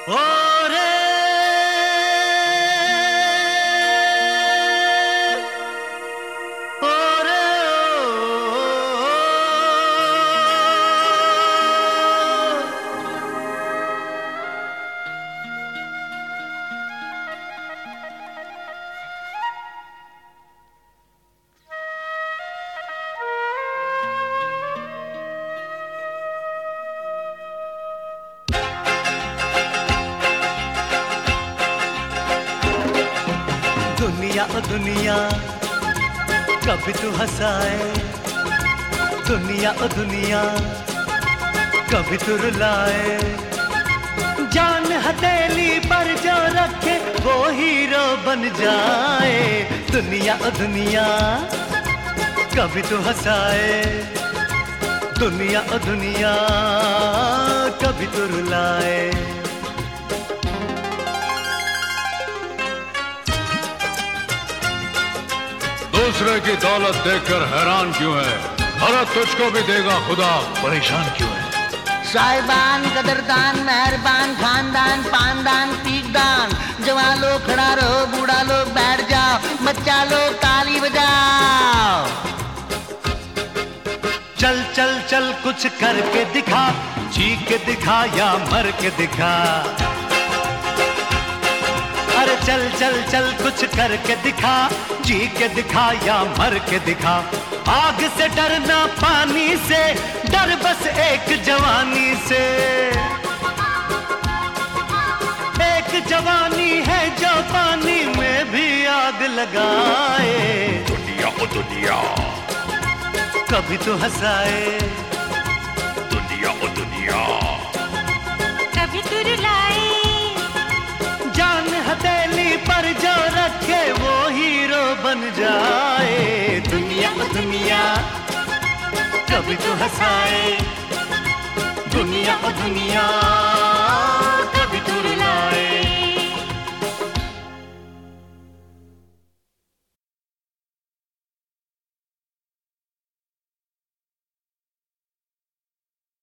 ओ रे ओ रे दुनिया ओ दुनिया कभी तू हंसाए, दुनिया ओ दुनिया कभी तू रुलाए। जान हथेली पर जो रखे वो हीरो बन जाए। दुनिया ओ दुनिया कभी तू हंसाए, दुनिया ओ दुनिया कभी तू रुलाए। दूसरे की दौलत देखकर हैरान क्यों है? अरे तुझको भी देगा खुदा, परेशान क्यों है? साहिबान, कदरदान, मेहरबान, खानदान, पानदान, पीकदान, जवान लोग खड़ा रहो, बूढ़ा लोग बैठ जाओ, बच्चा लोग ताली बजाओ। चल चल चल कुछ करके दिखा, जी के दिखा या मर के दिखा। अरे चल चल चल कुछ करके दिखा, जी के दिखा या मर के दिखा। आग से डरना, पानी से डर बस एक जवानी से। एक जवानी है जो पानी में भी आग लगाए। दुनिया ओ दुनिया कभी तो हंसाए, दुनिया ओ दुनिया कभी तू रुलाए। जान हथेली पर जो रखे वो हीरो बन जाए। दुनिया ओ दुनिया कभी तो हंसाए, दुनिया ओ दुनिया